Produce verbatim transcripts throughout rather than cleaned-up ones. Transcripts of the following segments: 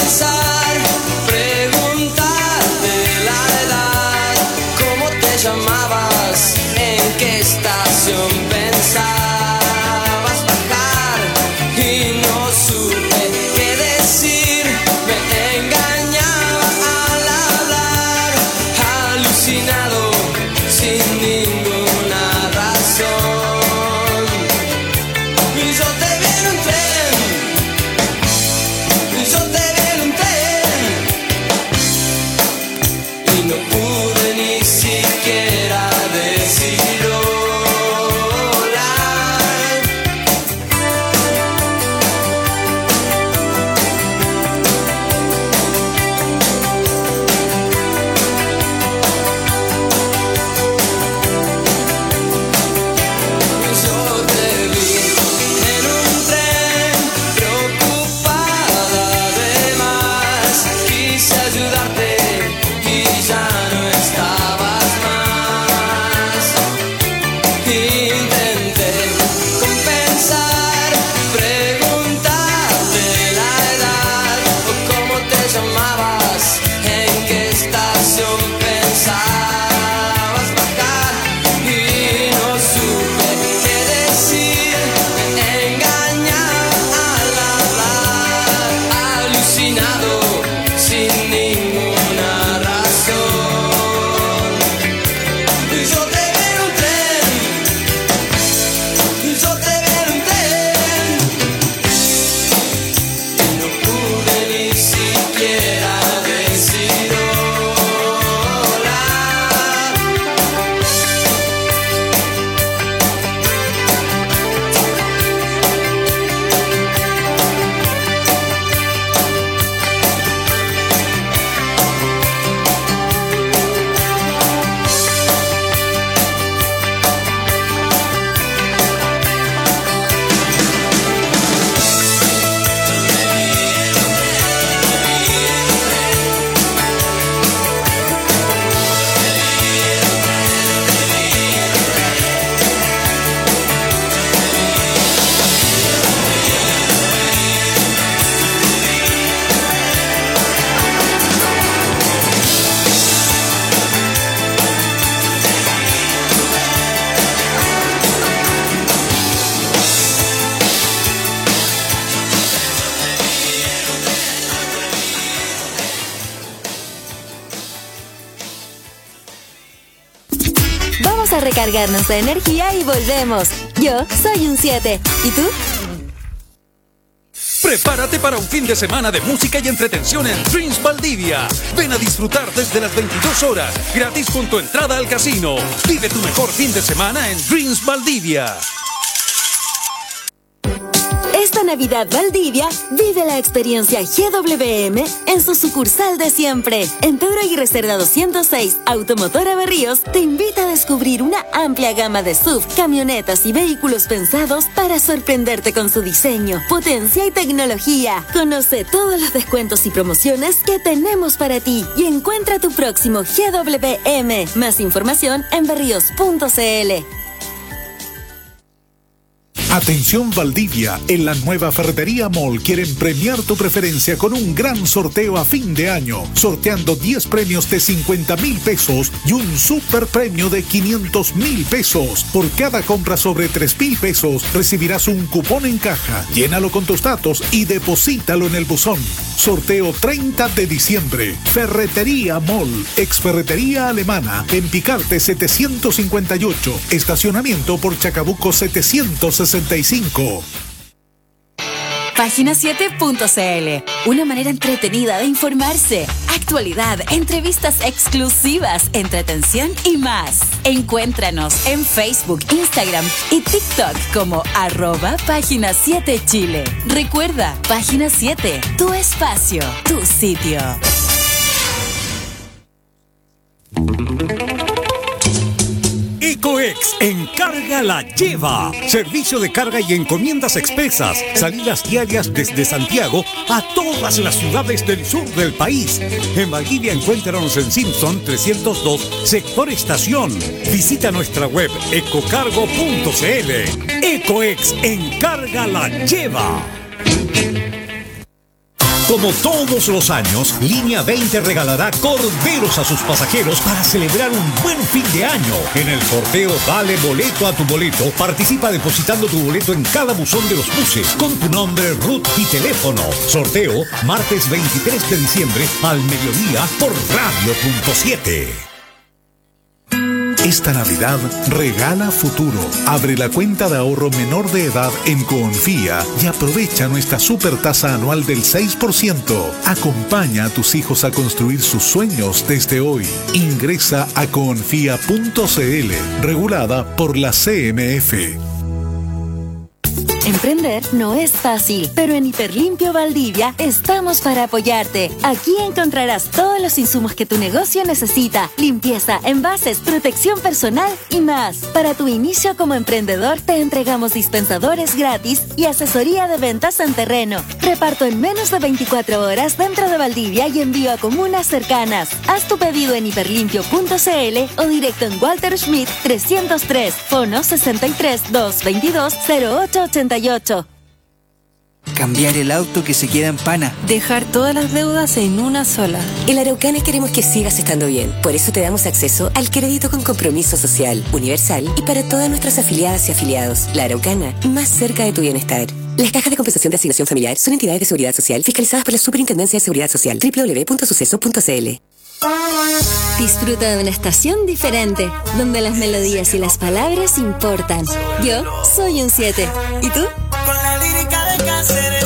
compensar, preguntarte la edad, cómo te llamabas, en qué estación pensabas bajar, y no supe qué decir, me engañaba al hablar, alucinado sin ninguna razón. Y yo te vi en un tren, y yo te vi en un tren, y no pude ni siquiera decir hola. Yo te vi en un tren, preocupada de más, quise ayudarte y ya no estabas más. Intenté compensar, preguntarte la edad, o cómo te llamabas, en qué estación pensabas bajar, y no supe qué decir, me engañaba al hablar, alucinado sin ninguna razón. Y yo te vi en un tren, y yo te vi en un tren, y no pude ni siquiera decir hola. Vamos a recargarnos de energía y volvemos. Yo soy un siete. ¿Y tú? Prepárate para un fin de semana de música y entretención en Dreams Valdivia. Ven a disfrutar desde las veintidós horas, gratis con tu entrada al casino. Vive tu mejor fin de semana en Dreams Valdivia. Esta Navidad Valdivia, vive la experiencia G W M en su sucursal de siempre. En Pedro Aguirre Cerda doscientos seis, Automotora Berríos, te invita a descubrir una amplia gama de S U V, camionetas y vehículos pensados para sorprenderte con su diseño, potencia y tecnología. Conoce todos los descuentos y promociones que tenemos para ti y encuentra tu próximo G W M. Más información en berríos punto c l. Atención Valdivia, en la nueva Ferretería Mall quieren premiar tu preferencia con un gran sorteo a fin de año, sorteando diez premios de cincuenta mil pesos y un super premio de quinientos mil pesos. Por cada compra sobre tres mil pesos recibirás un cupón en caja. Llénalo con tus datos y deposítalo en el buzón. Sorteo treinta de diciembre. Ferretería Mall, ex Ferretería Alemana, en Picarte setecientos cincuenta y ocho. Estacionamiento por Chacabuco setecientos sesenta y cinco. Página siete punto c l, una manera entretenida de informarse, actualidad, entrevistas exclusivas, entretención y más. Encuéntranos en Facebook, Instagram y TikTok como arroba Página siete Chile. Recuerda, Página siete, tu espacio, tu sitio. Ecoex Encarga la Lleva. Servicio de carga y encomiendas expresas. Salidas diarias desde Santiago a todas las ciudades del sur del país. En Valdivia encuéntranos en Simpson trescientos dos, sector estación. Visita nuestra web ecocargo punto c l. Ecoex Encarga la Lleva. Como todos los años, Línea veinte regalará corderos a sus pasajeros para celebrar un buen fin de año. En el sorteo Dale Boleto a tu Boleto, participa depositando tu boleto en cada buzón de los buses con tu nombre, ruta y teléfono. Sorteo martes veintitrés de diciembre al mediodía por Radio Punto siete. Esta Navidad regala futuro. Abre la cuenta de ahorro menor de edad en Coonfía y aprovecha nuestra super tasa anual del seis por ciento. Acompaña a tus hijos a construir sus sueños desde hoy. Ingresa a coonfía punto cl, regulada por la C M F. Emprender no es fácil, pero en Hiperlimpio Valdivia estamos para apoyarte. Aquí encontrarás todos los insumos que tu negocio necesita: limpieza, envases, protección personal y más. Para tu inicio como emprendedor, te entregamos dispensadores gratis y asesoría de ventas en terreno. Reparto en menos de veinticuatro horas dentro de Valdivia y envío a comunas cercanas. Haz tu pedido en hiperlimpio punto cl o directo en Walter Schmidt trescientos tres, fono sesenta y tres, doscientos veintidós, cero ocho ochenta y ocho. Cambiar el auto que se queda en pana. Dejar todas las deudas en una sola. En la Araucana queremos que sigas estando bien. Por eso te damos acceso al crédito con compromiso social, universal y para todas nuestras afiliadas y afiliados. La Araucana, más cerca de tu bienestar. Las cajas de compensación de asignación familiar son entidades de seguridad social fiscalizadas por la Superintendencia de Seguridad Social. doble u doble u doble u punto suceso punto cl. Disfruta de una estación diferente, donde las melodías y las palabras importan. Yo soy un siete. ¿Y tú? Con la lírica de Cáceres.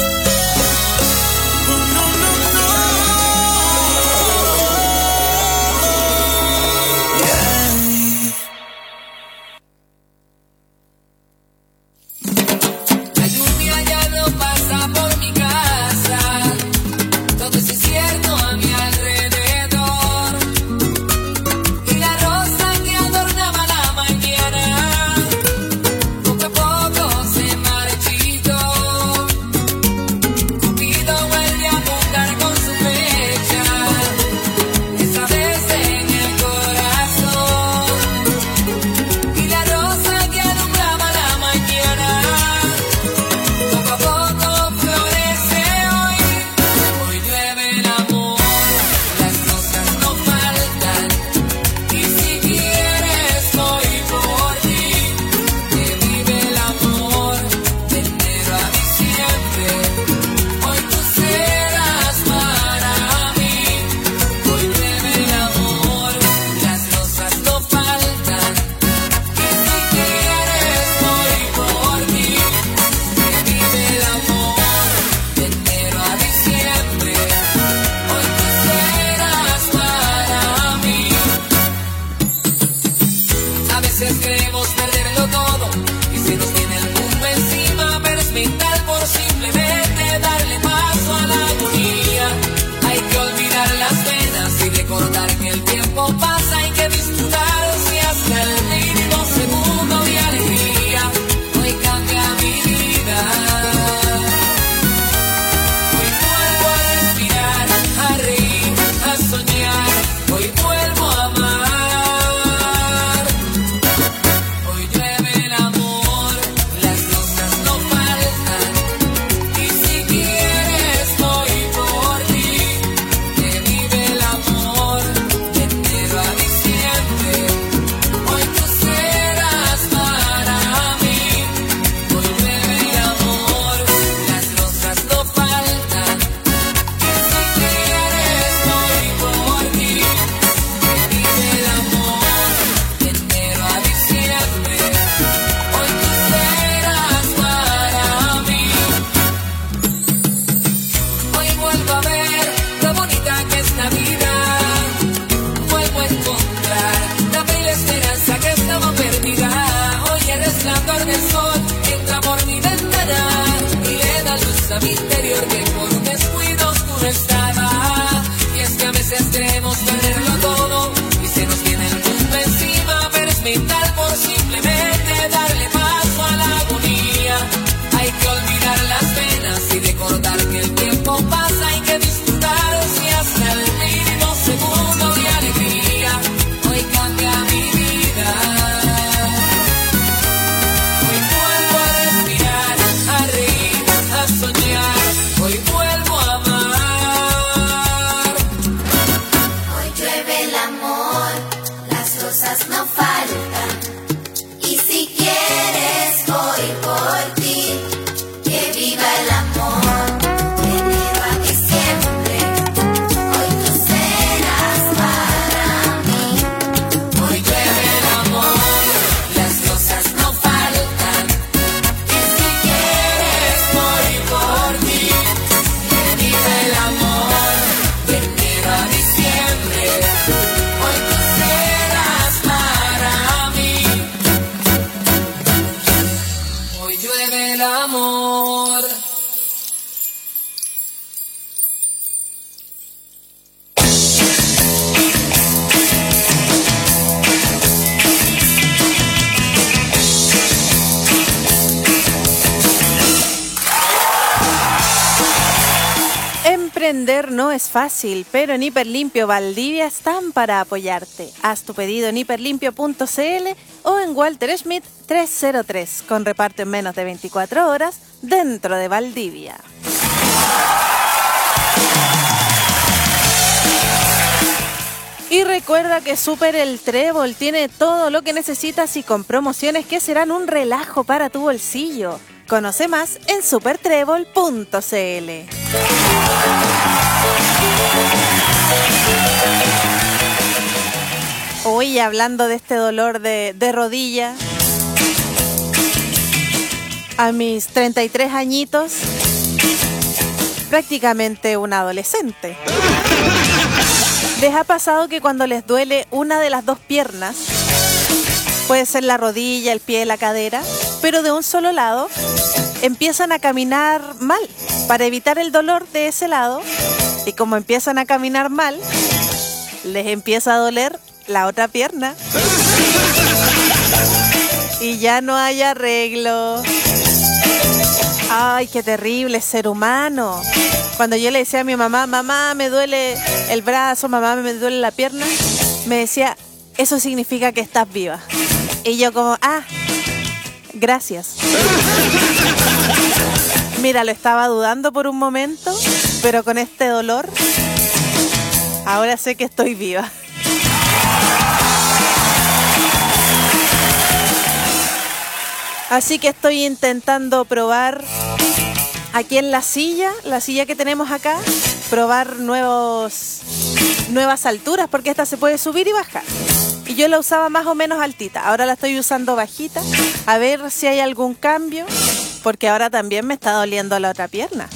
La lluvia ya no pasa por mi casa, todo es incierto a mi alrededor, y la rosa que adornaba la mañana poco a poco se marchitó. Cupido vuelve a apuntar con su flecha, esta vez en el corazón, y la rosa que alumbraba la mañana poco a poco florece hoy. Hoy llueve el amor, las rosas no faltan, y si quieres voy por ti. Que vive el amor de enero a diciembre. Hoy tú serás para mí. Hoy llueve el amor, las rosas no faltan, y si quieres voy por ti. Que vive el amor de enero a diciembre. Hoy tú serás para mí. A veces queremos perderlo todo y se nos viene el mundo encima, pero es mental por simplemente darle paso a la agonía. Hay que olvidar las penas y recordar que el tiempo pasa, hay que disfrutar si hasta el mínimo segundo de alegría. Hoy cambia mi vida. Hoy vuelvo a respirar, a reír, a soñar. Hoy vuelvo a amar. Hoy llueve el amor, las rosas no faltan, y si quieres voy por ti. Que vive el amor de enero a diciembre. Hoy tú serás para mí. Hoy llueve el amor, las rosas no faltan, y si quieres voy por ti. Que vive el amor de enero a diciembre. Hoy tú serás para mí. Hoy vuelvo a ver lo bonita que es la vida. Vuelvo a encontrar la bella esperanza que estaba perdida. Hoy el resplandor del sol entra por mi ventana y le da luz a mi interior que por un descuido oscuro estaba. Y es que a veces queremos perderlo todo y se nos viene el mundo encima, pero es mental por simplemente darle paso a la agonía. Hay que olvidar las penas y recordar que el tiempo pasa, hay que disfrutar si hasta el mínimo segundo de alegría. Hoy cambia mi vida. Hoy vuelvo a respirar, a reír, a soñar. Hoy vuelvo a amar. Emprender no es fácil, pero en Hiperlimpio Valdivia están para apoyarte. Haz tu pedido en hiperlimpio punto c l o en Walter Schmidt trescientos tres, con reparto en menos de veinticuatro horas dentro de Valdivia. Y recuerda que Super El Trébol tiene todo lo que necesitas y con promociones que serán un relajo para tu bolsillo. Conoce más en super trébol punto c l. Hoy hablando de este dolor de, de rodilla, a mis treinta y tres añitos, prácticamente un adolescente. ¿Les ha pasado que cuando les duele una de las dos piernas, puede ser la rodilla, el pie, la cadera, pero de un solo lado, empiezan a caminar mal para evitar el dolor de ese lado? Y como empiezan a caminar mal, les empieza a doler la otra pierna. Y ya no hay arreglo. Ay, qué terrible ser humano. Cuando yo le decía a mi mamá, mamá, me duele el brazo, mamá, me duele la pierna, me decía, eso significa que estás viva. Y yo como, ah, gracias. Mira, lo estaba dudando por un momento, pero con este dolor, ahora sé que estoy viva. Así que estoy intentando probar aquí en la silla, la silla que tenemos acá, probar nuevos, nuevas alturas, porque esta se puede subir y bajar. Y yo la usaba más o menos altita, ahora la estoy usando bajita, a ver si hay algún cambio, porque ahora también me está doliendo la otra pierna.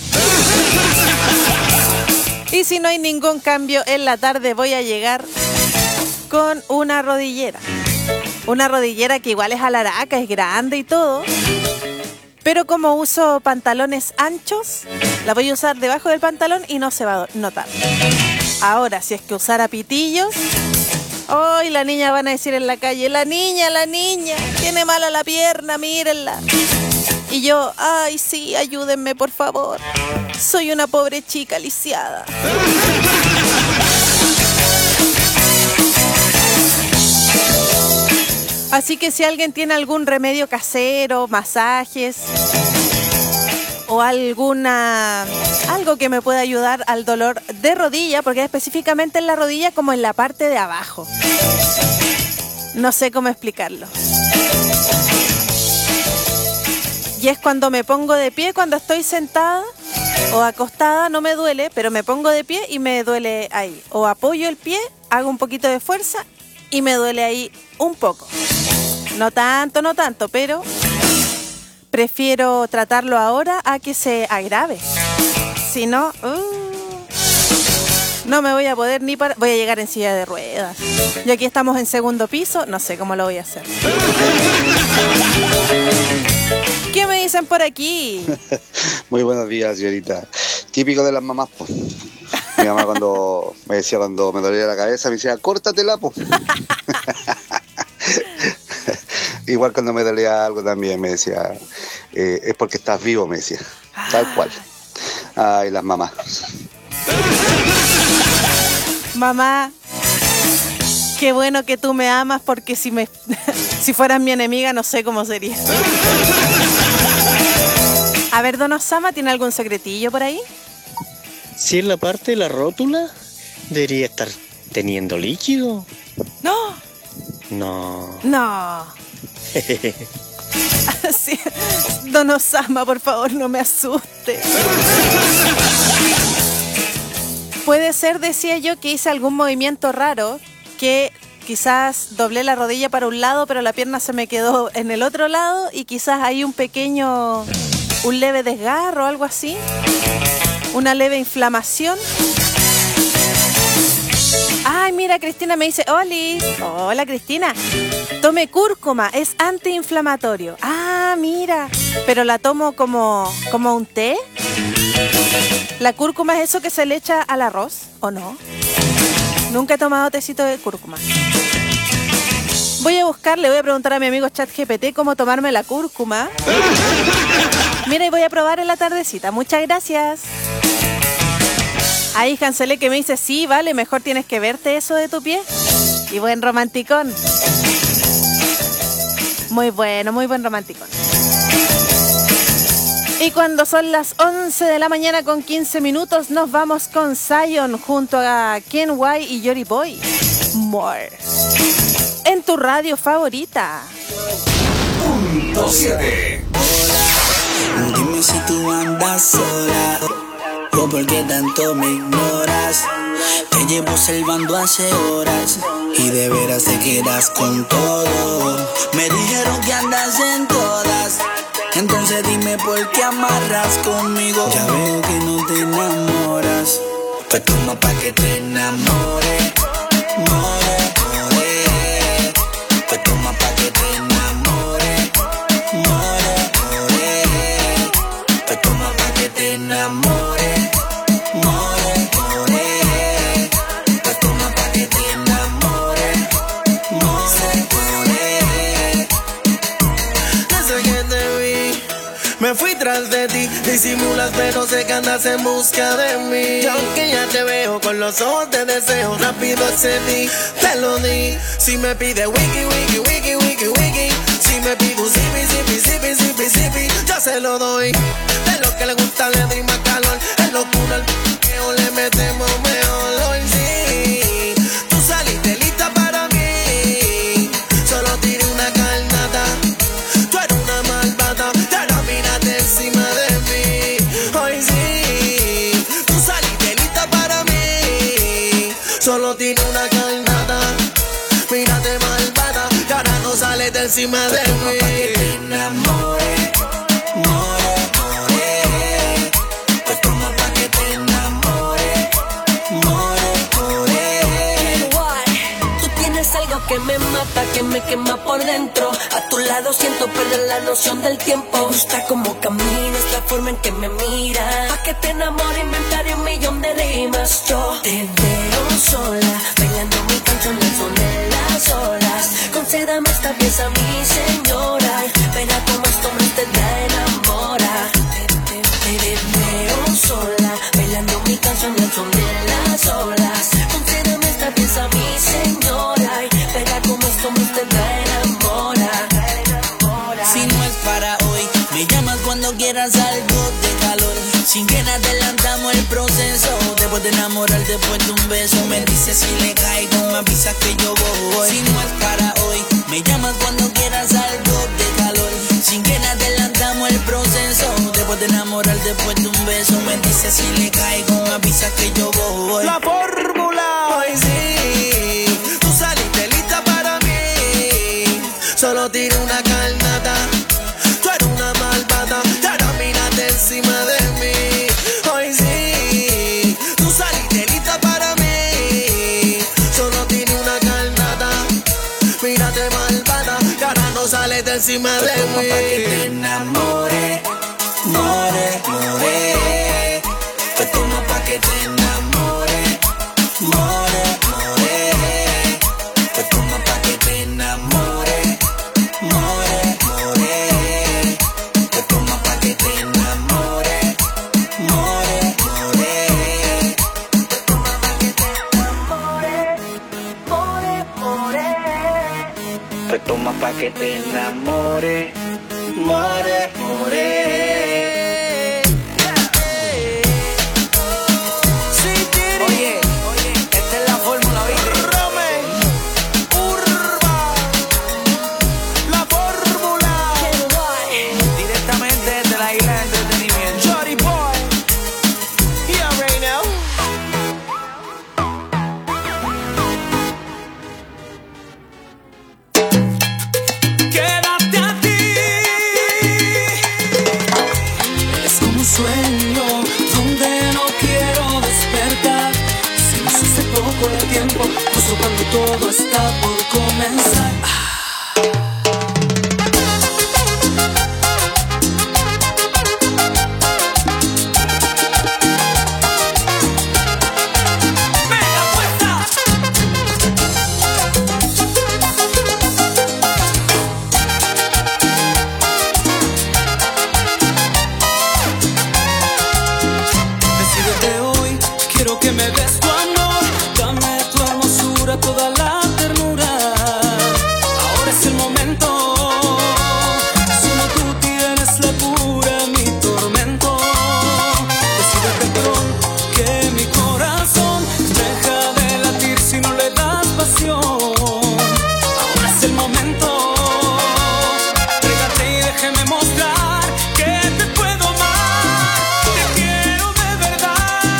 Y si no hay ningún cambio, en la tarde voy a llegar con una rodillera. Una rodillera que igual es alaraca, es grande y todo. Pero como uso pantalones anchos, la voy a usar debajo del pantalón y no se va a notar. Ahora, si es que usara pitillos, hoy la niña van a decir en la calle, la niña, la niña, tiene mala la pierna, mírenla. Y yo, ay sí, ayúdenme por favor. Soy una pobre chica lisiada. Así que si alguien tiene algún remedio casero, masajes o alguna algo que me pueda ayudar al dolor de rodilla, porque específicamente en la rodilla como en la parte de abajo. No sé cómo explicarlo. Y es cuando me pongo de pie, cuando estoy sentada o acostada, no me duele, pero me pongo de pie y me duele ahí. O apoyo el pie, hago un poquito de fuerza y me duele ahí un poco. No tanto, no tanto, pero prefiero tratarlo ahora a que se agrave. Si no, uh, no me voy a poder ni para... Voy a llegar en silla de ruedas. Y aquí estamos en segundo piso, no sé cómo lo voy a hacer. ¿Qué me dicen por aquí? Muy buenos días, señorita. Típico de las mamás, pues. Mi mamá cuando me decía, cuando me dolía la cabeza, me decía, córtatela, pues. Igual cuando me dolía algo también me decía, eh, es porque estás vivo, me decía. Tal cual. Ay, las mamás. Mamá, qué bueno que tú me amas, porque si me si fueras mi enemiga no sé cómo sería. A ver, Don Osama, ¿tiene algún secretillo por ahí? Si en la parte de la rótula debería estar teniendo líquido. No. No. No. Sí. Don Osama, por favor, no me asuste. Puede ser, decía yo, que hice algún movimiento raro, que quizás doblé la rodilla para un lado, pero la pierna se me quedó en el otro lado y quizás hay un pequeño, un leve desgarro o algo así, una leve inflamación. Ay, mira, Cristina me dice, Oli, hola Cristina, tome cúrcuma, es antiinflamatorio. Ah, mira, pero la tomo como, como un té. ¿La cúrcuma es eso que se le echa al arroz o no? Nunca he tomado tecito de cúrcuma. Voy a buscar, le voy a preguntar a mi amigo ChatGPT cómo tomarme la cúrcuma. Mira, y voy a probar en la tardecita. Muchas gracias. Ahí Hanselé que me dice, sí, vale, mejor tienes que verte eso de tu pie. Y buen romanticón. Muy bueno, muy buen romanticón. Y cuando son las once de la mañana con quince minutos, nos vamos con Zion junto a Ken White y Yori Boy. More. En tu radio favorita. Punto siete. Hola, dime si tú andas sola o por qué tanto me ignoras. Te llevo observando hace horas y de veras te quedas con todo. Me dijeron que andas en todas, entonces dime por qué amarras conmigo. Ya veo que no te enamoras, pues toma pa' que te enamore. More, more, pues toma pa' que te enamore. More, more, pues toma pa' que te enamore. More, more, pues toma pa' que te enamore. More, more. Desde que te vi, me fui tras de ti. Disimulas pero sé que andas en busca de mí. Y aunque ya te veo con los ojos de deseo, rápido accedí, te lo di. Si me pide wiki, wiki, wiki, wiki, wiki, si me pide un zipi, zipi, zipi, zipi, zipi, ya se lo doy. De lo que le gusta le doy más calor. Es locura el p***eo, le metemos mejor. Hoy sí, tú saliste lista para mí. Solo tiré una carnata, tú eres una malvada, pero mírate encima de mí. Hoy sí, tú saliste lista para mí. Solo tiré una carnata, mírate malvada, que ahora no sales de encima de mí. Pa' que te enamore, more, more, pues toma pa' que te enamore, more, more. Tú tienes algo que me mata, que me quema por dentro. A tu lado siento perder la noción del tiempo. Me gusta cómo caminas, la forma en que me miras. Pa' que te enamore inventaré un millón de rimas. Yo te veo sola, bailando mi canción al son de las olas. Concédame esta pieza, mi señora. Verá cómo esto me te enamora. Te, te, te, te veo sola, bailando mi canción al son de las olas. Concédame esta pieza, mi señora. Verá cómo esto me te enamora. Si no es para hoy, me llamas cuando quieras algo de calor. Sin que adelantamos el proceso. Después de enamorar, después de un beso, me dices si le caigo, me avisas que yo voy. Si no es para hoy, me llamas cuando quieras algo de calor. Sin que adelantamos el proceso. Después de enamorar, después de un beso, me dices si le caigo, me avisas que yo voy. La fórmula. Hoy sí, tú saliste lista para mí. Solo tiré una carnata, tú eres una malvada, ya no mírate encima de mí. Hoy sí, tú saliste lista para mí. Solo tiré una carnata, mírate malvada, que ahora no sales de encima de mí. Pa' que te enamore, more, more, pues toma pa' que te enamore, more, more, pues toma pa' que te enamore, more, more, pues toma pa' que te enamore, more, more, pues toma pa' que te enamore, more, more, pues toma pa' que te enamore, more, more. Oye, oye, esta es la fórmula, ¿viste? Urba, la fórmula. Directamente desde la isla de entretenimiento. Jody Boy, you already know. Quédate aquí. Es como un sueño donde no quiero despertar. Se nos hace poco el tiempo, justo cuando todo está por comenzar. Decídete hoy, quiero que des tu amor, dame tu hermosura, toda la ternura. Ahora es el momento, solo tú tienes la cura, mi tormento. Decídete pronto que mi corazón deja de latir si no le das pasión. Ahora es el momento, pégate y déjeme mostrar que te puedo amar, te quiero de verdad.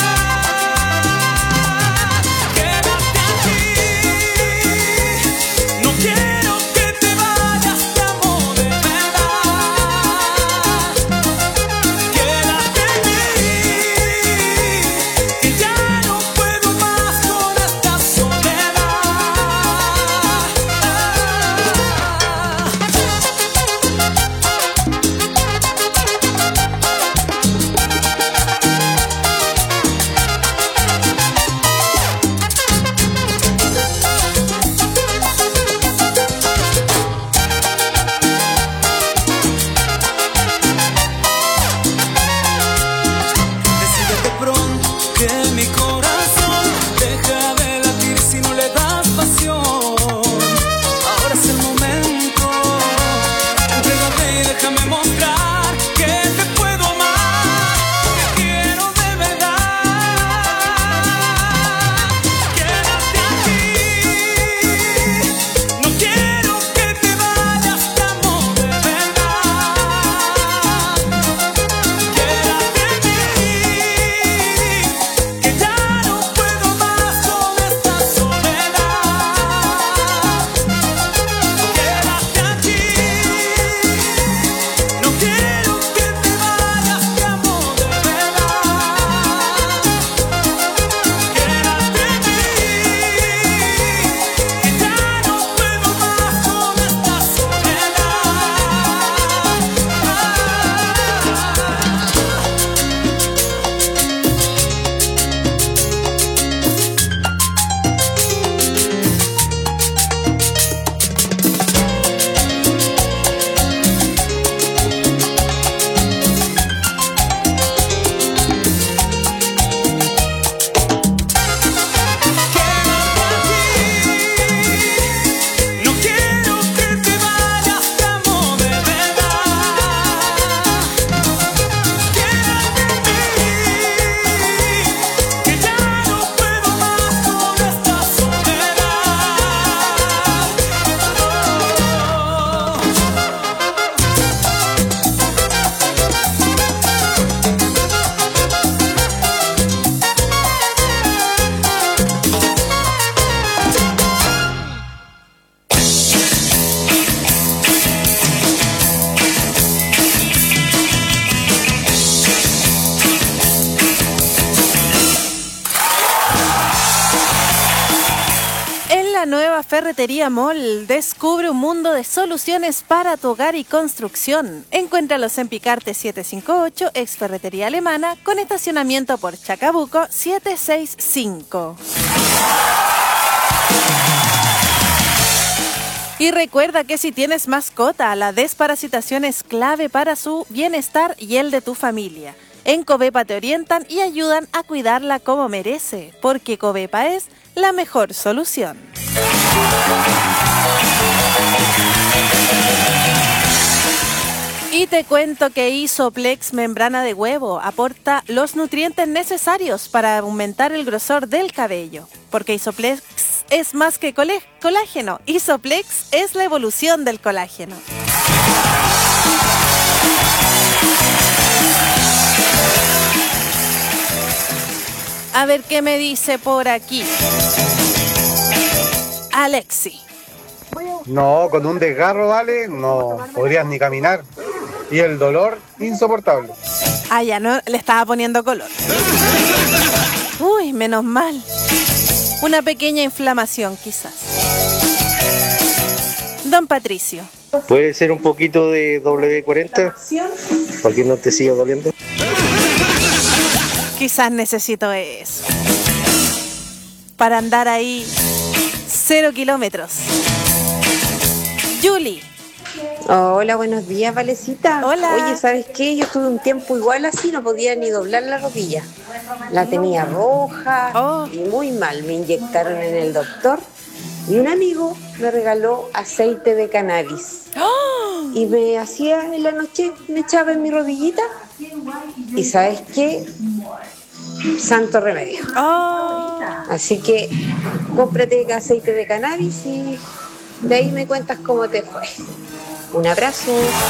Quédate aquí, no quiero que te vayas, te amo de verdad. Quédate aquí, que ya no puedo más con esta soledad. Decídete pronto que mi corazón deja de latir si no le das pasión. Ahora es el momento, entrégate y déjame mostrar que te puedo amar, te quiero de verdad. Quédate aquí, no quiero que te vayas, te amo de verdad. Quédate aquí, que ya no puedo más con esta soledad. Quédate aquí, no quiero que te vayas, te amo de verdad. Quédate aquí, que ya no puedo más con esta soledad. No quiero que te vayas, te amo de verdad. Quédate aquí, que ya no puedo más con esta soledad. En la nueva Ferretería Mall, descubre un mundo de soluciones para tu hogar y construcción. Encuéntralos en Picarte setecientos cincuenta y ocho, ex Ferretería Alemana, con estacionamiento por Chacabuco setecientos sesenta y cinco. Y recuerda que si tienes mascota, la desparasitación es clave para su bienestar y el de tu familia. En Covepa te orientan y ayudan a cuidarla como merece, porque Covepa es la mejor solución. Y te cuento que Isoplex membrana de huevo aporta los nutrientes necesarios para aumentar el grosor del cabello. Porque Isoplex es más que colé- colágeno. Isoplex es la evolución del colágeno. A ver qué me dice por aquí Alexi. No, con un desgarro, vale, no podrías ni caminar. Y el dolor, insoportable. Ah, ya no le estaba poniendo color. Uy, menos mal. Una pequeña inflamación, quizás. Don Patricio. ¿Puede ser un poquito de doble cuarenta? ¿Para que no te siga doliendo? Quizás necesito eso. Para andar ahí cero kilómetros. Julie. Hola, buenos días, Valecita. Hola. Oye, ¿sabes qué? Yo estuve un tiempo igual así, no podía ni doblar la rodilla. La tenía roja oh. y muy mal. Me inyectaron en el doctor y un amigo me regaló aceite de cannabis. ¡Oh! Y me hacía en la noche, me echaba en mi rodillita. Y ¿sabes qué? Santo remedio. Oh. Así que cómprate aceite de cannabis y de ahí me cuentas cómo te fue. Un abrazo.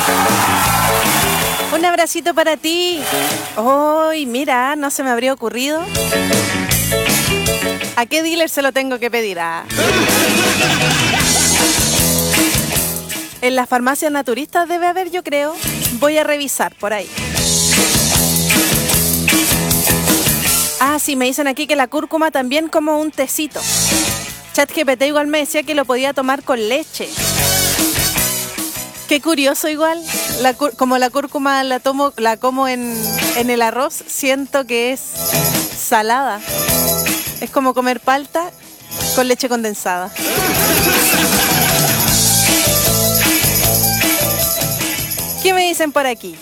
Un abracito para ti. Ay, mira, no se me habría ocurrido. ¿A qué dealer se lo tengo que pedir? Ah. En las farmacias naturistas debe haber, yo creo. Voy a revisar por ahí. Ah, sí, me dicen aquí que la cúrcuma también como un tecito. ChatGPT igual me decía que lo podía tomar con leche. Qué curioso igual. La, como la cúrcuma la tomo, la como en, en el arroz, siento que es salada. Es como comer palta con leche condensada. ¿Qué me dicen por aquí?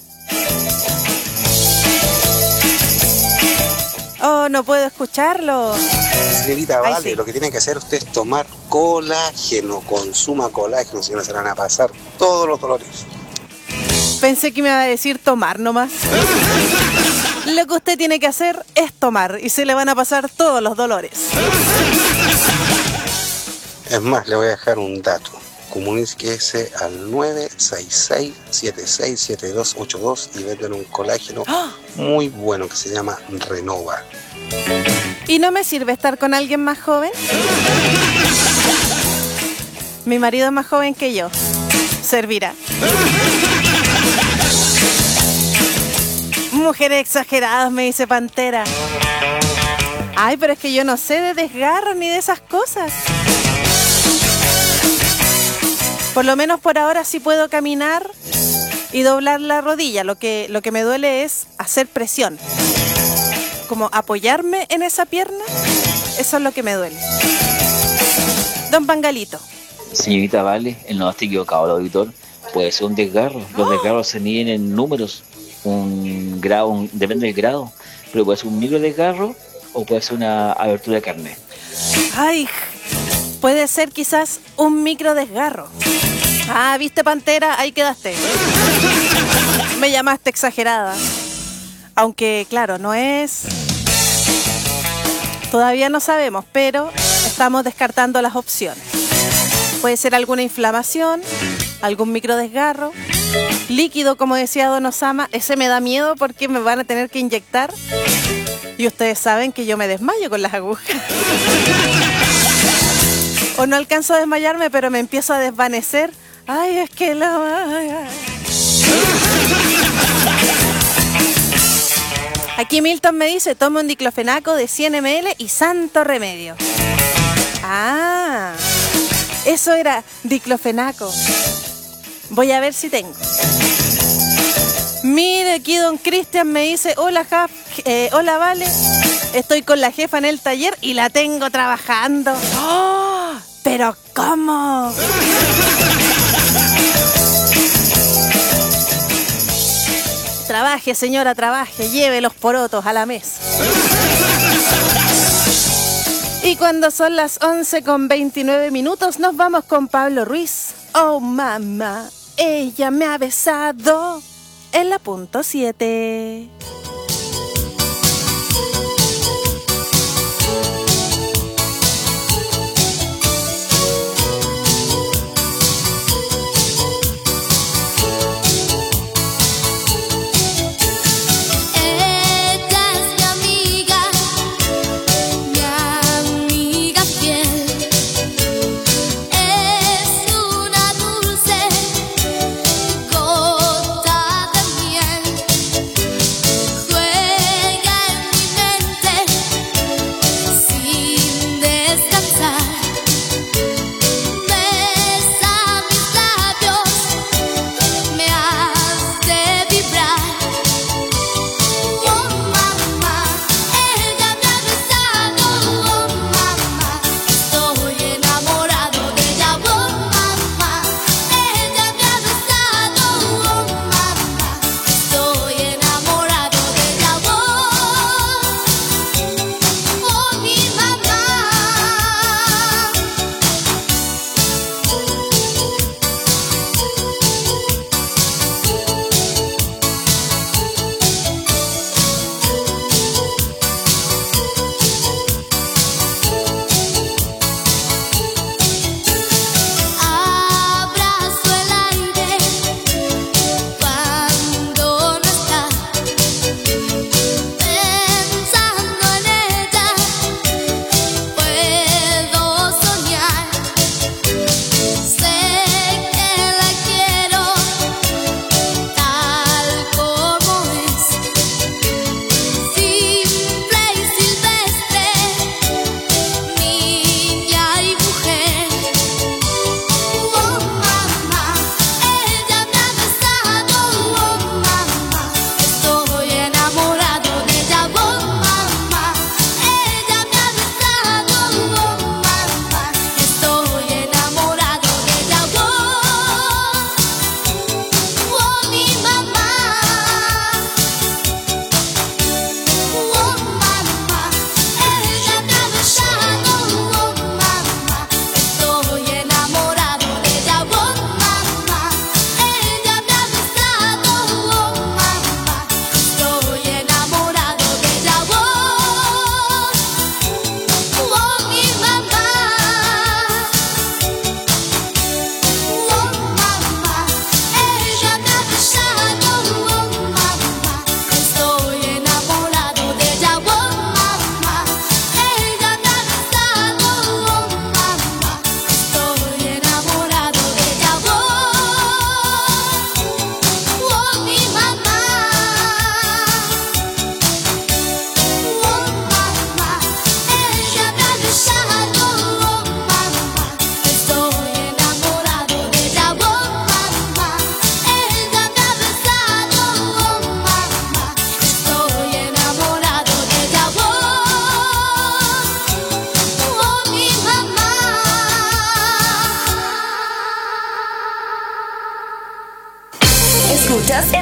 Oh, no puedo escucharlo. Señorita, Ay, vale, sí. lo que tiene que hacer usted es tomar colágeno. Consuma colágeno, si no se le van a pasar todos los dolores. Pensé que me iba a decir tomar nomás. Lo que usted tiene que hacer es tomar y se le van a pasar todos los dolores. Es más, le voy a dejar un dato. Comuníquese al nueve seis seis, siete seis siete dos ocho dos y venden un colágeno muy bueno que se llama Renova. ¿Y no me sirve estar con alguien más joven? Mi marido es más joven que yo. Servirá. Mujeres exageradas, me dice Pantera. Ay, pero es que yo no sé de desgarro ni de esas cosas. Por lo menos por ahora sí puedo caminar y doblar la rodilla. Lo que, lo que me duele es hacer presión. Como apoyarme en esa pierna, eso es lo que me duele. Don Pangalito. Señorita Vale, él no está equivocado, el auditor. Puede ser un desgarro. Los ¡oh! Desgarros se miden en números. Un grado, un, depende del grado. Pero puede ser un micro desgarro o puede ser una abertura de carne. Ay, puede ser quizás un micro desgarro. Ah, ¿viste, Pantera? Ahí quedaste. Me llamaste exagerada. Aunque, claro, no es... Todavía no sabemos, pero estamos descartando las opciones. Puede ser alguna inflamación, algún microdesgarro, líquido, como decía Don Osama. Ese me da miedo porque me van a tener que inyectar. Y ustedes saben que yo me desmayo con las agujas. O no alcanzo a desmayarme, pero me empiezo a desvanecer. Ay, es que lo... Ay, ay. Aquí Milton me dice, toma un diclofenaco de cien mililitros y santo remedio. Ah, eso era diclofenaco. Voy a ver si tengo. Mire, aquí don Cristian me dice, hola, Jaf, eh, hola, Vale. Estoy con la jefa en el taller y la tengo trabajando. ¡Oh! ¿Pero cómo? Trabaje, señora, trabaje. Lleve los porotos a la mesa. Y cuando son las once con veintinueve minutos, nos vamos con Pablo Ruiz. Oh, mamá, ella me ha besado en la punto siete.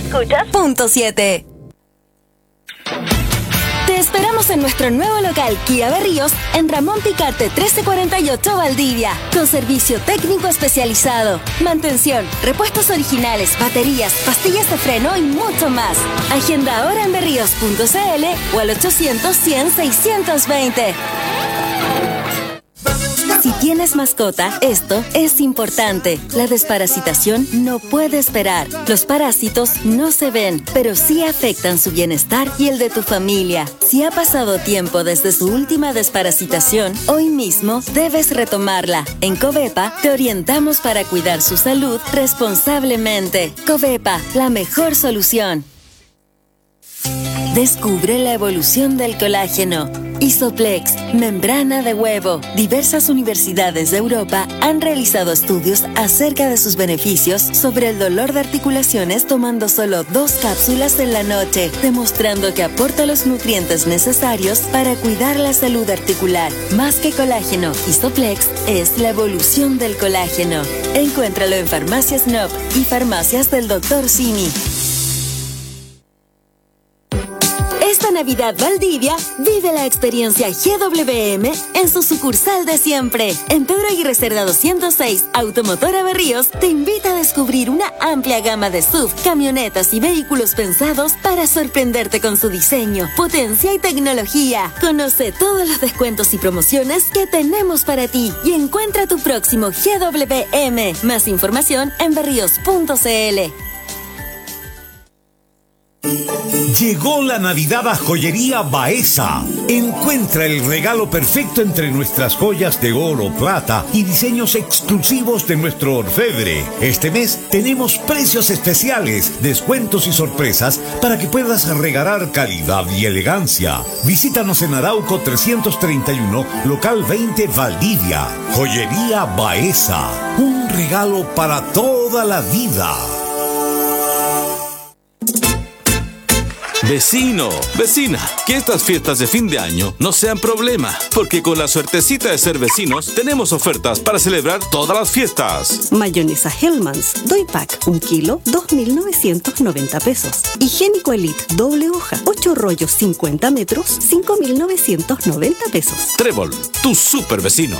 Escuchas Punto siete. Te esperamos en nuestro nuevo local Kia Berríos en Ramón Picarte trece cuarenta y ocho Valdivia, con servicio técnico especializado, mantención, repuestos originales, baterías, pastillas de freno y mucho más. Agenda ahora en berríos punto cl o al ochocientos cien seiscientos veinte. Si tienes mascota, esto es importante. La desparasitación no puede esperar. Los parásitos no se ven, pero sí afectan su bienestar y el de tu familia. Si ha pasado tiempo desde su última desparasitación, hoy mismo debes retomarla. En Covepa te orientamos para cuidar su salud responsablemente. Covepa, la mejor solución. Descubre la evolución del colágeno. Isoplex, membrana de huevo. Diversas universidades de Europa han realizado estudios acerca de sus beneficios sobre el dolor de articulaciones tomando solo dos cápsulas en la noche, demostrando que aporta los nutrientes necesarios para cuidar la salud articular. Más que colágeno, Isoplex es la evolución del colágeno. Encuéntralo en Farmacias N O P y Farmacias del doctor Simi. Esta Navidad Valdivia, vive la experiencia G W M en su sucursal de siempre. En Pedro Aguirre Cerda doscientos seis, Automotora Berríos te invita a descubrir una amplia gama de S U V, camionetas y vehículos pensados para sorprenderte con su diseño, potencia y tecnología. Conoce todos los descuentos y promociones que tenemos para ti y encuentra tu próximo G W M. Más información en berríos punto cl. Llegó la Navidad a Joyería Baeza. Encuentra el regalo perfecto entre nuestras joyas de oro, plata y diseños exclusivos de nuestro orfebre. Este mes tenemos precios especiales, descuentos y sorpresas para que puedas regalar calidad y elegancia. Visítanos en Arauco trescientos treinta y uno, local veinte, Valdivia. Joyería Baeza. Un regalo para toda la vida. Vecino, vecina, que estas fiestas de fin de año no sean problema, porque con la suertecita de ser vecinos tenemos ofertas para celebrar todas las fiestas. Mayonesa Hellmann's, doy pack, un kilo, dos mil novecientos noventa pesos. Higiénico Elite, doble hoja, ocho rollos, cincuenta metros, cinco mil novecientos noventa pesos. Trébol, tu super vecino.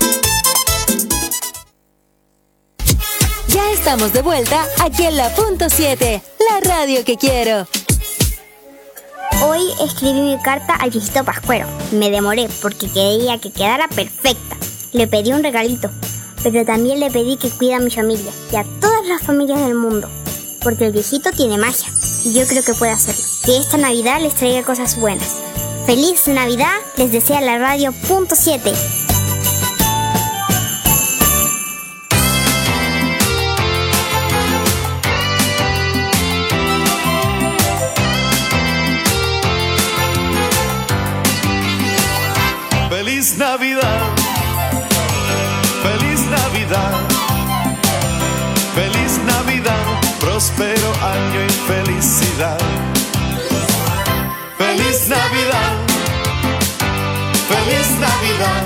Ya estamos de vuelta aquí en la Punto siete, la radio que quiero. Hoy escribí mi carta al viejito Pascuero. Me demoré porque quería que quedara perfecta. Le pedí un regalito, pero también le pedí que cuide a mi familia y a todas las familias del mundo, porque el viejito tiene magia y yo creo que puede hacerlo. Que esta Navidad les traiga cosas buenas. ¡Feliz Navidad! Les desea la radio Punto siete. Feliz Navidad, feliz Navidad, feliz Navidad, próspero año y felicidad. Feliz Navidad, feliz Navidad,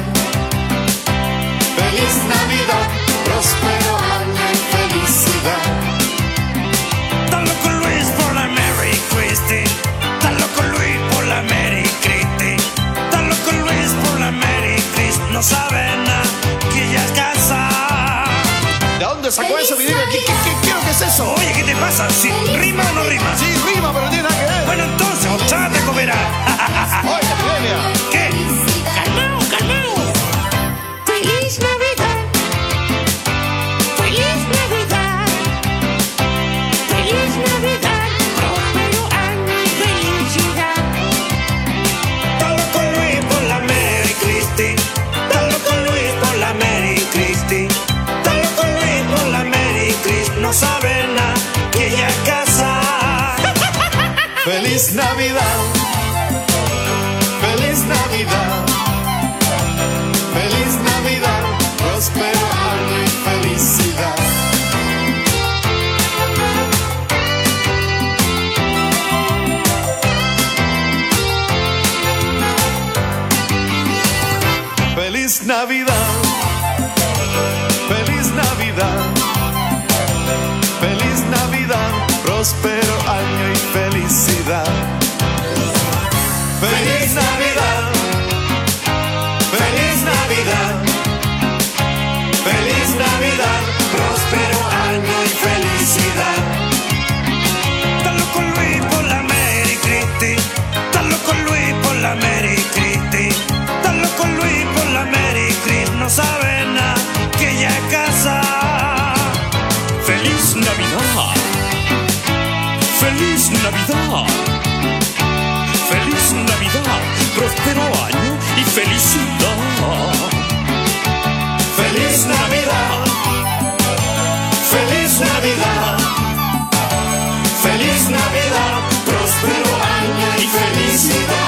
feliz Navidad, próspero año y felicidad. Está loco Luis por la Merry Christie, está loco Luis por la Merry Christie, está loco Luis por la Merry Christie, no sabe nada que ya es casa. ¿De dónde sacó ese video? ¿Qué, qué, qué, qué, qué es eso? Oye, ¿qué te pasa? ¿Si rima o no rima? Sí, rima, pero no tiene nada que ver. Bueno, entonces, ochate comerá. Oye, Emilia. ¿Qué? Calmao, calmao. Feliz Navidad. Feliz Navidad. Feliz Navidad. Próspero año y felicidad. Está loco Luis por la Merry Christie. Está loco Luis por la Merry Christie. Está loco Luis por la Merry Christie. No sabe nada que ella es casa. Feliz Navidad. Feliz Navidad. Feliz Navidad. Próspero año y felicidad. Feliz Navidad. Feliz Navidad. Feliz Navidad. Próspero Navidad. Feliz Navidad. Feliz Navidad. Feliz Navidad. Próspero año y felicidad. Tan loco Luis por la Mary Christie. Tan loco Luis por la Mary Christie. Tan loco Luis por la Mary Christie. No sabe nada que ya casa. Feliz Navidad. Feliz Navidad. Feliz Navidad. Próspero año y felicidad. Feliz Navidad. Feliz Navidad. Feliz Navidad. Próspero año y felicidad.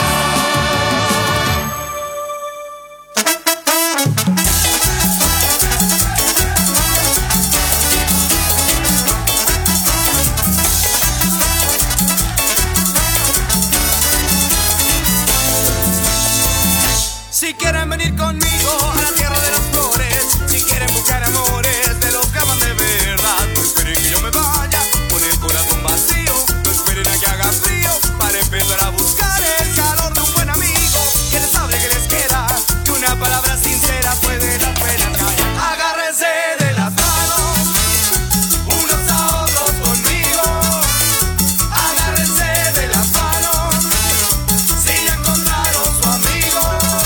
Si quieren venir conmigo a la tierra de las flores, si quieren buscar amores de los que aman de verdad, no esperen que yo me vaya con el corazón vacío, no esperen a que haga frío para empezar a buscar el calor de un buen amigo que les hable, que les quiera, que una palabra sincera puede las penas callar. Agárrense de las manos unos a otros conmigo, agárrense de las manos si ya encontraron su amigo.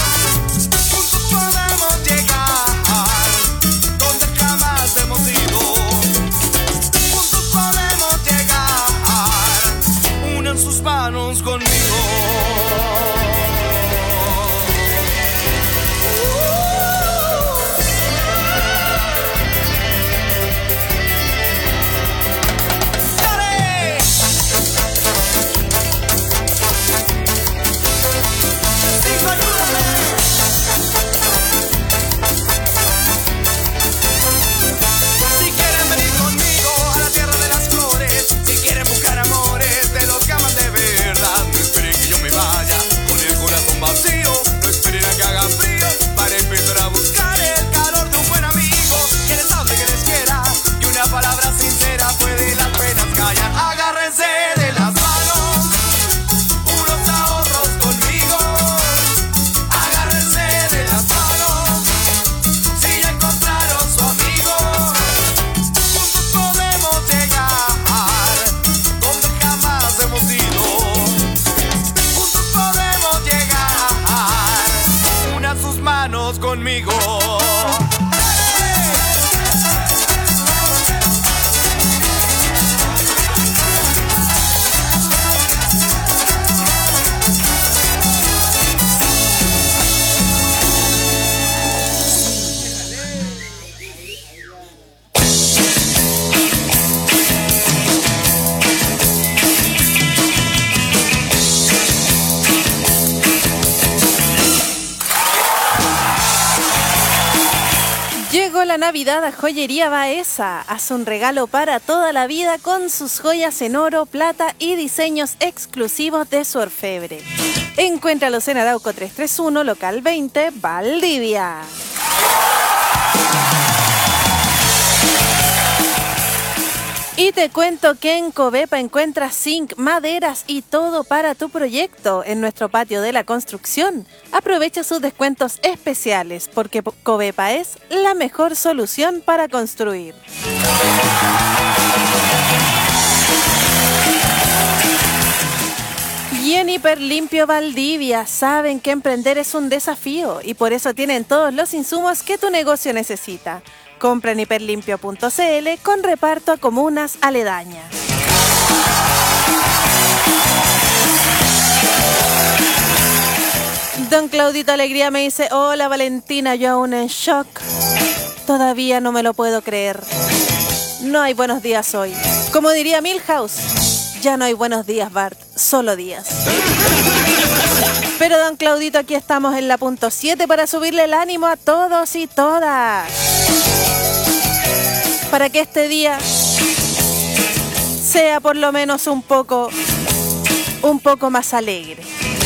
Podemos llegar donde jamás hemos ido. Juntos podemos llegar. Unan sus manos conmigo. Palabra sincera puede las penas callar. Agárrense de las manos unos a otros conmigo. Agárrense de las manos si ya encontraron su amigo. Juntos podemos llegar donde jamás hemos ido. Juntos podemos llegar. Una sus manos conmigo. Llegó la Navidad a Joyería Baeza. Haz un regalo para toda la vida con sus joyas en oro, plata y diseños exclusivos de su orfebre. Encuéntralos en Arauco trescientos treinta y uno, local veinte, Valdivia. Y te cuento que en Covepa encuentras zinc, maderas y todo para tu proyecto en nuestro patio de la construcción. Aprovecha sus descuentos especiales porque Covepa es la mejor solución para construir. Y en Hiperlimpio Valdivia saben que emprender es un desafío y por eso tienen todos los insumos que tu negocio necesita. Compra en hiperlimpio punto c l con reparto a comunas aledañas. Don Claudito Alegría me dice: hola Valentina, yo aún en shock. Todavía no me lo puedo creer. No hay buenos días hoy. Como diría Milhouse, ya no hay buenos días, Bart, solo días. Pero don Claudito, aquí estamos en la punto siete para subirle el ánimo a todos y todas. Para que este día sea por lo menos un poco, un poco más alegre.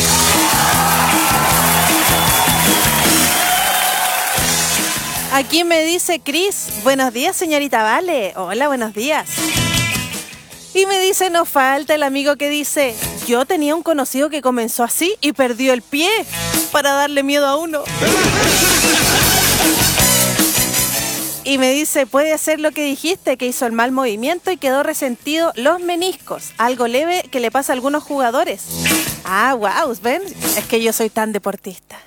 Aquí me dice Cris: buenos días, señorita Vale. Hola, buenos días. Y me dice, no falta el amigo que dice: yo tenía un conocido que comenzó así y perdió el pie para darle miedo a uno. Y me dice, puede ser lo que dijiste, que hizo el mal movimiento y quedó resentido los meniscos. Algo leve que le pasa a algunos jugadores. Ah, wow, ¿ven? Es que yo soy tan deportista.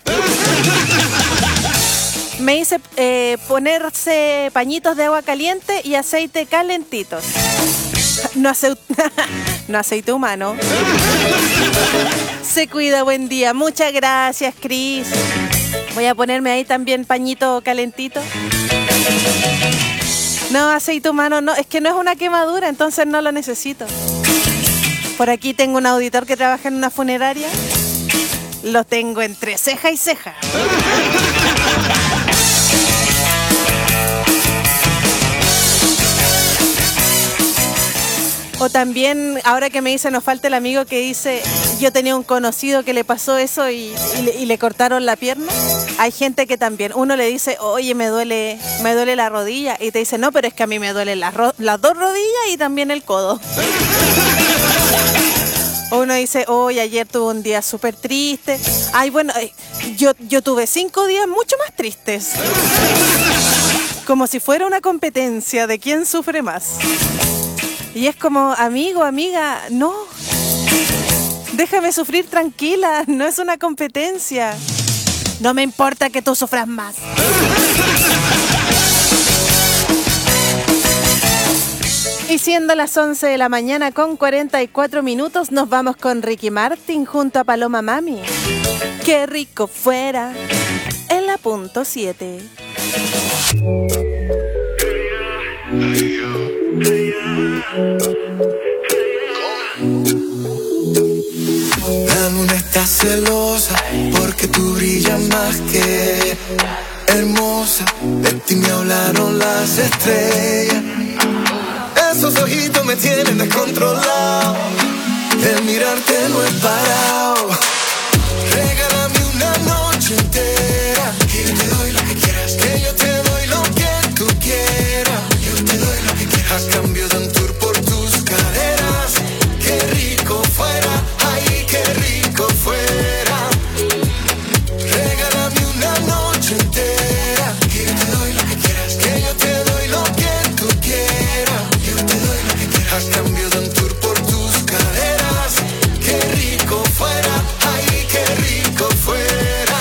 Me hice eh, ponerse pañitos de agua caliente y aceite calentitos. No aceite, no aceite humano. Se cuida, buen día. Muchas gracias, Cris. Voy a ponerme ahí también pañito calentito. No, aceite humano no, es que no es una quemadura, entonces no lo necesito. Por aquí tengo un auditor que trabaja en una funeraria. Lo tengo entre ceja y ceja. O también, ahora que me dice, nos falta el amigo que dice, yo tenía un conocido que le pasó eso y, y, le, y le cortaron la pierna. Hay gente que también, uno le dice, oye, me duele, me duele la rodilla. Y te dice, no, pero es que a mí me duelen las, ro- las dos rodillas y también el codo. O uno dice, oye, ayer tuve un día súper triste. Ay, bueno, yo, yo tuve cinco días mucho más tristes. Como si fuera una competencia de quién sufre más. Y es como, amigo, amiga, no. Déjame sufrir tranquila, no es una competencia. No me importa que tú sufras más. Y siendo las once de la mañana con cuarenta y cuatro minutos, nos vamos con Ricky Martin junto a Paloma Mami. Qué rico fuera. En la punto siete. La luna está celosa porque tú brillas más que hermosa. De ti me hablaron las estrellas. Esos ojitos me tienen descontrolado. El mirarte no es parado. Regálame una noche entera que yo te doy lo que quieras, que yo te doy lo que tú quieras. Yo te doy lo que quieras a cambio de un tour por tus caderas. Qué rico fuera, ay, qué rico fuera. Regálame una noche entera que yo te doy lo que quieras, que yo te doy lo que tú quieras. Yo te doy lo que quieras a cambio de un tour por tus caderas. Qué rico fuera, ay, qué rico fuera.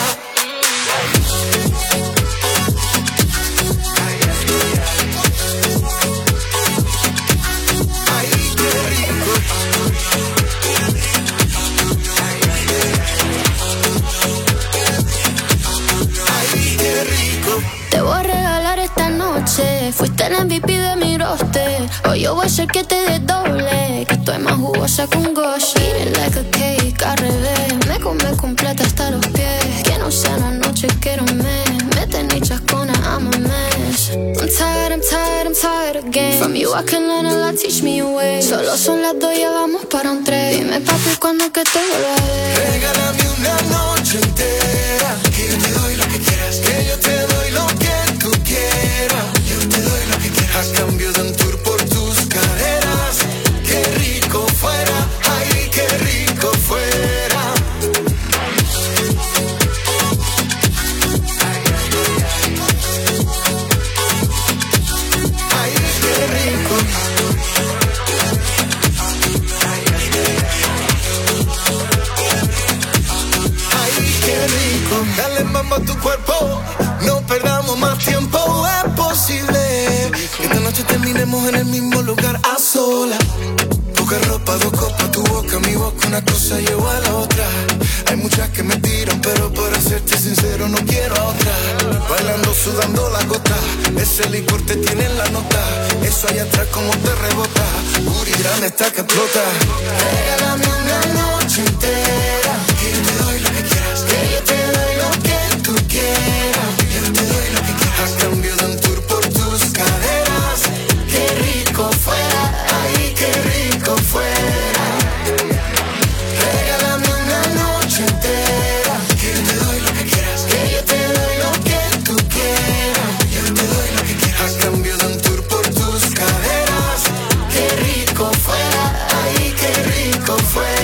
Te voy a regalar esta noche. Fuiste el M V P de mi roster. Hoy yo voy a hacer que te desdoble. Que estoy más jugosa que un gosh. Eat it like a cake, al revés. Me come completa hasta los pies. Que no sea una noche, quiero un mes. Me tenés chascona, I'm a mess. I'm tired, I'm tired, I'm tired again. From you I can learn a lot, teach me your way. Solo son las dos, ya vamos para un tres. Dime papi, ¿cuándo que te vuelva a ver? Regálame una noche entera que yo te doy lo que quieras, que yo te doy lo que tú quieras. Yo te doy lo que quieras a cambio de un tour por tus caderas. Qué rico fuera, ay, qué rico fuera. Ay, qué rico. Ay, qué rico. Dale mambo a tu cuerpo, no perdamos más tiempo. Es posible que esta noche terminemos en el mismo lugar a solas. Poca ropa, dos copas, tu boca, mi boca, una cosa lleva a la otra. Hay muchas que me tiran, pero para serte sincero no quiero a otra. Bailando, sudando la gota, ese licor te tiene en la nota. Eso allá atrás como te rebota, Uri grande está que explota. Regálame una noche entera que yo te doy lo que quieras, que yo te doy lo que tú quieras. Yo te doy lo que quieras a cambio de un tour por tus caderas. Qué rico fuera, ay, qué rico fuera. Regálame una noche entera que yo te doy lo que quieras, que yo te doy lo que tú quieras. Yo te doy lo que quieras a cambio de un tour por tus caderas. Qué rico fuera, ay, qué rico fuera.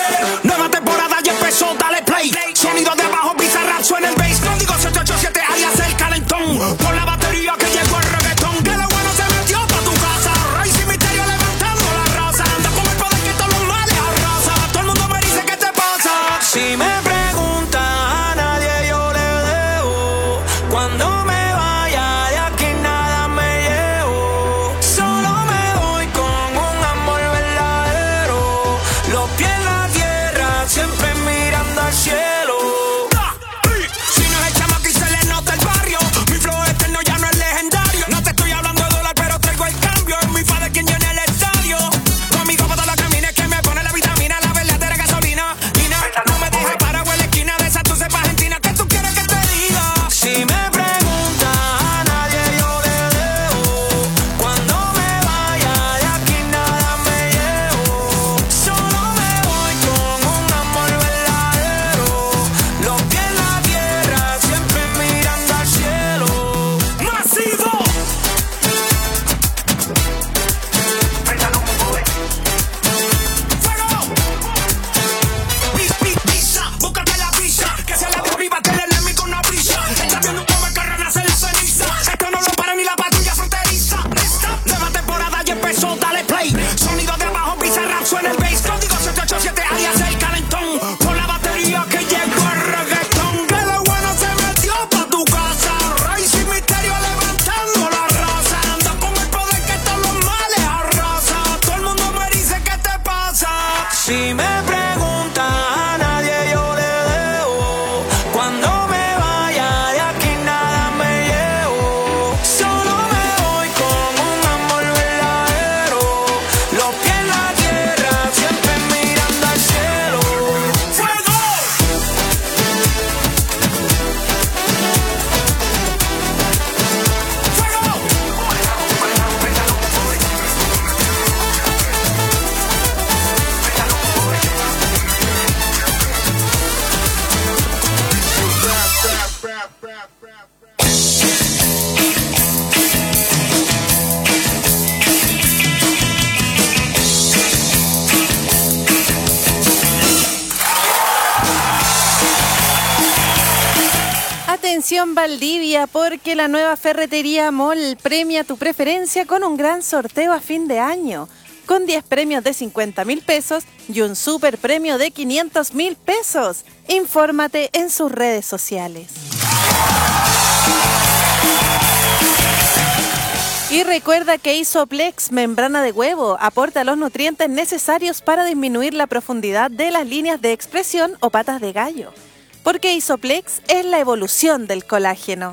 Nueva temporada ya empezó, dale play. Sonido de abajo, Bizarrap suena el bass. Código siete ocho siete, alias el calentón. Por la batería que llegó el reggaetón. Que lo bueno se metió pa' tu casa. Rey sin misterio levantando la raza. Anda con el poder que todos los males arrasa. Todo el mundo me dice ¿qué te pasa? Si me preguntan a nadie yo le debo. Cuando me vaya de aquí nada me llevo. Solo me voy con un amor verdadero. Los pies en la tierra, siempre mirando al cielo. Si no es el chamaco y se le nota el barrio. Mi flow eterno ya no es legendario. No te estoy hablando de dólar, pero traigo el cambio. Es mi padre quien llena el estadio. Conmigo para todos los caminos que me pone la vitamina, la verdadera gasolina. Y no, no me dejes parado en la esquina de esa tu cepa argentina. ¿Qué tú quieres que te diga? Si me preguntas a nadie yo le debo. Cuando me vaya de aquí nada me llevo. Solo me voy con un amor verdadero. Los pies en la tierra, siempre mirando al cielo. ¡Masivo! Pisa, búscate la visa, que se la de arriba te le leme con una brisa. Estás viendo cómo el carro nace la ceniza. Esto no lo para ni la patrulla fronteriza. Nueva temporada ya empezó, dale play. Sonido de abajo, Bizarrap suena el bass. Código siete ocho siete, alias el calentón. Por la batería que llegó el reggaetón. Que lo bueno se metió pa' tu casa. Rey sin misterio levantando la raza. Ando con el poder que todos los males arrasa. Todo el mundo me dice ¿qué te pasa? Si me preguntan a nadie yo le debo. Cuando me vaya de aquí nada me llevo. Solo me voy con un amor verdadero. Los pies en la tierra, siempre mirando al cielo. ¡Fuego! Atención Valdivia, porque la nueva ferretería Mall premia tu preferencia con un gran sorteo a fin de año, con diez premios de cincuenta mil pesos y un super premio de quinientos mil pesos. Infórmate en sus redes sociales. Y recuerda que Isoplex, membrana de huevo, aporta los nutrientes necesarios para disminuir la profundidad de las líneas de expresión o patas de gallo. Porque Isoplex es la evolución del colágeno.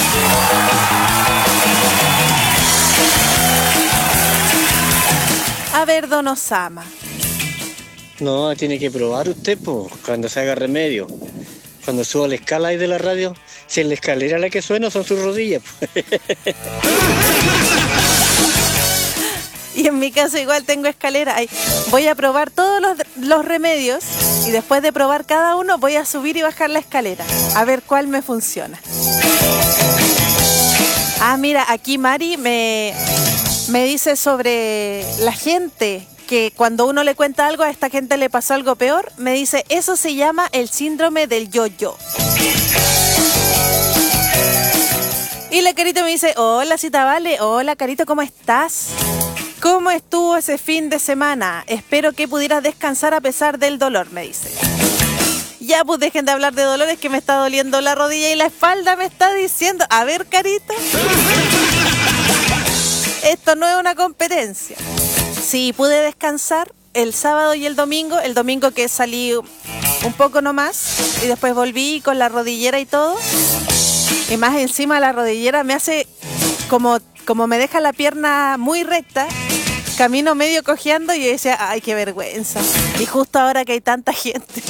A ver, Don Osama. No, tiene que probar usted, po, cuando se haga remedio. Cuando suba la escala ahí de la radio, si en la escalera la que suena son sus rodillas. po. Y en mi caso igual tengo escalera. Ay, voy a probar todos los, los remedios y después de probar cada uno voy a subir y bajar la escalera. A ver cuál me funciona. Ah, mira, aquí Mari me, me dice sobre la gente, que cuando uno le cuenta algo, a esta gente le pasó algo peor. Me dice, eso se llama el síndrome del yo-yo. Y la Carito me dice, hola Cita Vale, hola Carito, ¿cómo estás? ¿Cómo estuvo ese fin de semana? Espero que pudieras descansar a pesar del dolor, me dice. Ya, pues dejen de hablar de dolores, que me está doliendo la rodilla y la espalda, me está diciendo. A ver, Carito. Esto no es una competencia. Sí, pude descansar el sábado y el domingo. El domingo que salí un poco nomás y después volví con la rodillera y todo. Y más encima la rodillera me hace como... Como me deja la pierna muy recta, camino medio cojeando y yo decía, ay, qué vergüenza. Y justo ahora que hay tanta gente.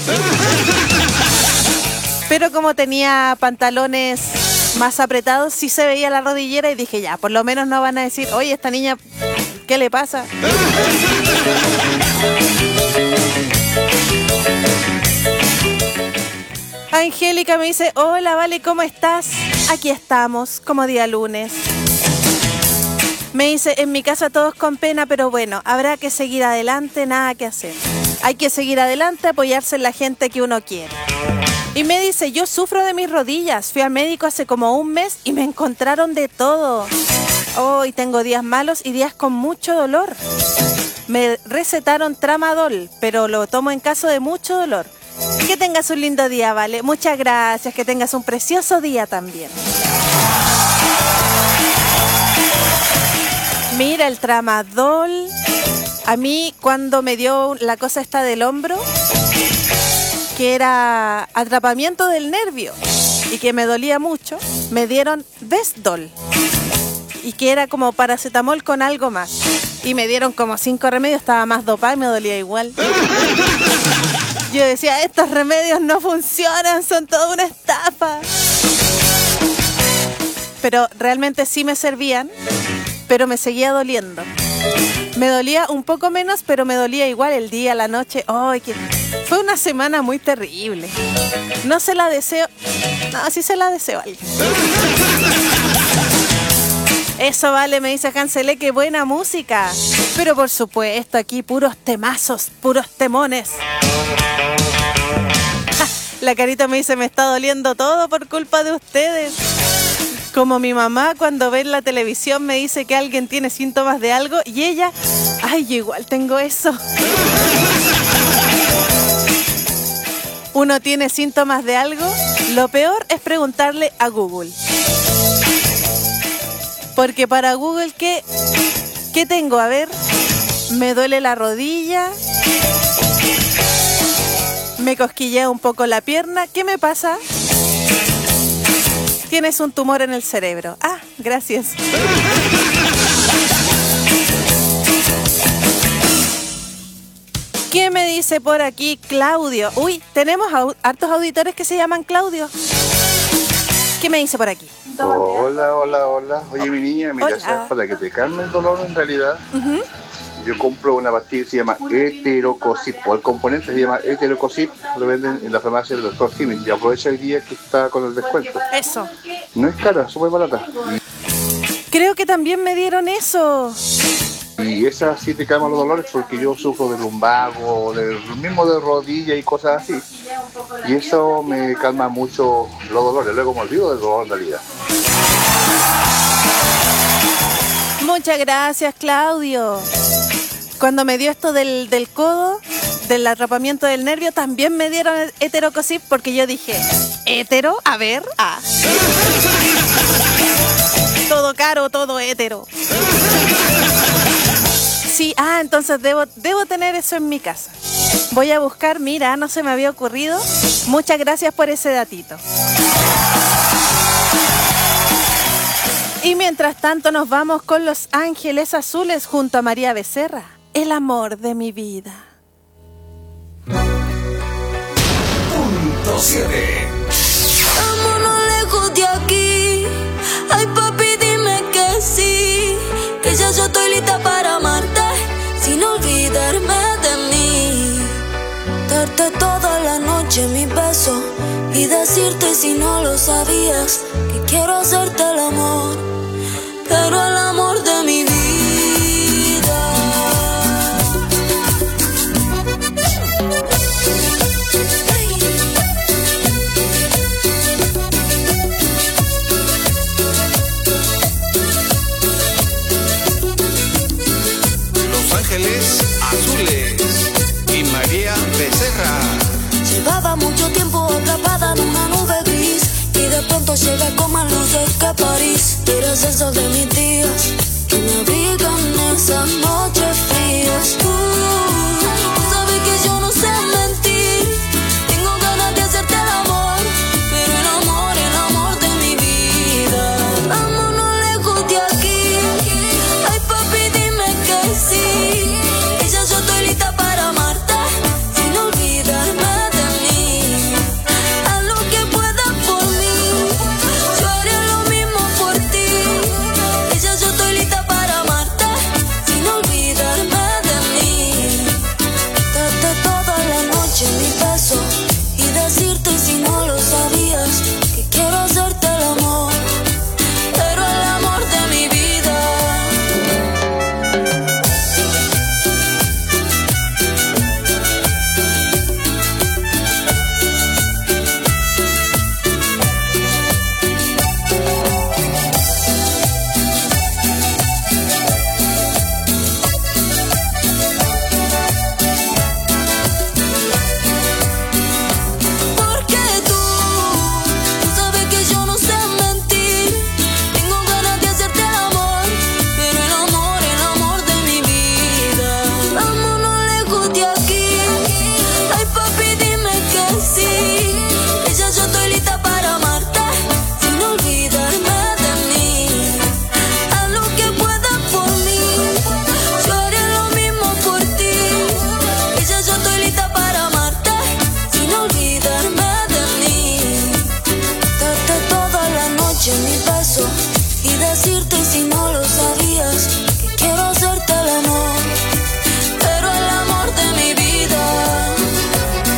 Pero como tenía pantalones más apretados, sí se veía la rodillera y dije, ya, por lo menos no van a decir, oye, esta niña, ¿qué le pasa? Angélica me dice, hola, Vale, ¿cómo estás? Aquí estamos, como día lunes. Me dice, en mi casa todos con pena, pero bueno, habrá que seguir adelante, nada que hacer. Hay que seguir adelante, apoyarse en la gente que uno quiere. Y me dice, yo sufro de mis rodillas. Fui al médico hace como un mes y me encontraron de todo. Hoy oh, tengo días malos y días con mucho dolor. Me recetaron tramadol, pero lo tomo en caso de mucho dolor. Que tengas un lindo día, ¿vale? Muchas gracias, que tengas un precioso día también. Mira, el tramadol. A mí, cuando me dio la cosa esta del hombro, que era atrapamiento del nervio y que me dolía mucho, me dieron Vesdol y que era como paracetamol con algo más y me dieron como cinco remedios, estaba más dopada y me dolía igual. Yo decía, estos remedios no funcionan, son toda una estafa. Pero realmente sí me servían, pero me seguía doliendo. Me dolía un poco menos, pero me dolía igual el día, la noche. ¡Ay, qué! Fue una semana muy terrible. No se la deseo. No, sí se la deseo a alguien. Eso vale, me dice Hanselé, qué buena música. Pero por supuesto, aquí puros temazos, puros temones. Ja, la carita me dice, me está doliendo todo por culpa de ustedes. Como mi mamá cuando ve en la televisión me dice que alguien tiene síntomas de algo y ella, ay, yo igual tengo eso. Uno tiene síntomas de algo, lo peor es preguntarle a Google. Porque para Google, ¿qué, qué tengo? A ver, me duele la rodilla, me cosquillea un poco la pierna, ¿qué me pasa? Tienes un tumor en el cerebro. Ah, gracias. ¿Qué me dice por aquí Claudio? Uy, tenemos au- hartos auditores que se llaman Claudio. ¿Qué me dice por aquí? Hola, hola, hola. Oye, mi niña, mira, Hola. ¿sabes? Para que te calme el dolor en realidad, Uh-huh. yo compro una pastilla que se llama Heterocosip, o el componente se llama Heterocosip, lo venden en la farmacia del doctor Jiménez, y aprovecha el día que está con el descuento. Eso. No es cara, es súper barata. Creo que también me dieron eso. Y esa sí te calma los dolores porque yo sufro de lumbago, del mismo de rodilla y cosas así. Y eso me calma mucho los dolores, luego me olvido del dolor en realidad. Muchas gracias, Claudio. Cuando me dio esto del, del codo, del atrapamiento del nervio, también me dieron el Heterocosip porque yo dije, ¿hetero? A ver, ah. Todo caro, todo hetero. Sí, ah, entonces debo, debo tener eso en mi casa. Voy a buscar, mira, no se me había ocurrido. Muchas gracias por ese datito. Y mientras tanto nos vamos con Los Ángeles Azules junto a María Becerra. El amor de mi vida. Punto siete. Vámonos lejos de aquí. Ay, papi, dime que sí. Que ya yo estoy lista para amarte, sin olvidarme de mí. Darte toda la noche mi beso y decirte si no lo sabías que quiero hacerte el amor, pero el amor de mi vida. Los Ángeles Azules y María Becerra. Llevaba mucho tiempo atrapada en una nube gris y de pronto llega con más luces que París. Eres esos de mis días que me abrigan esa noche.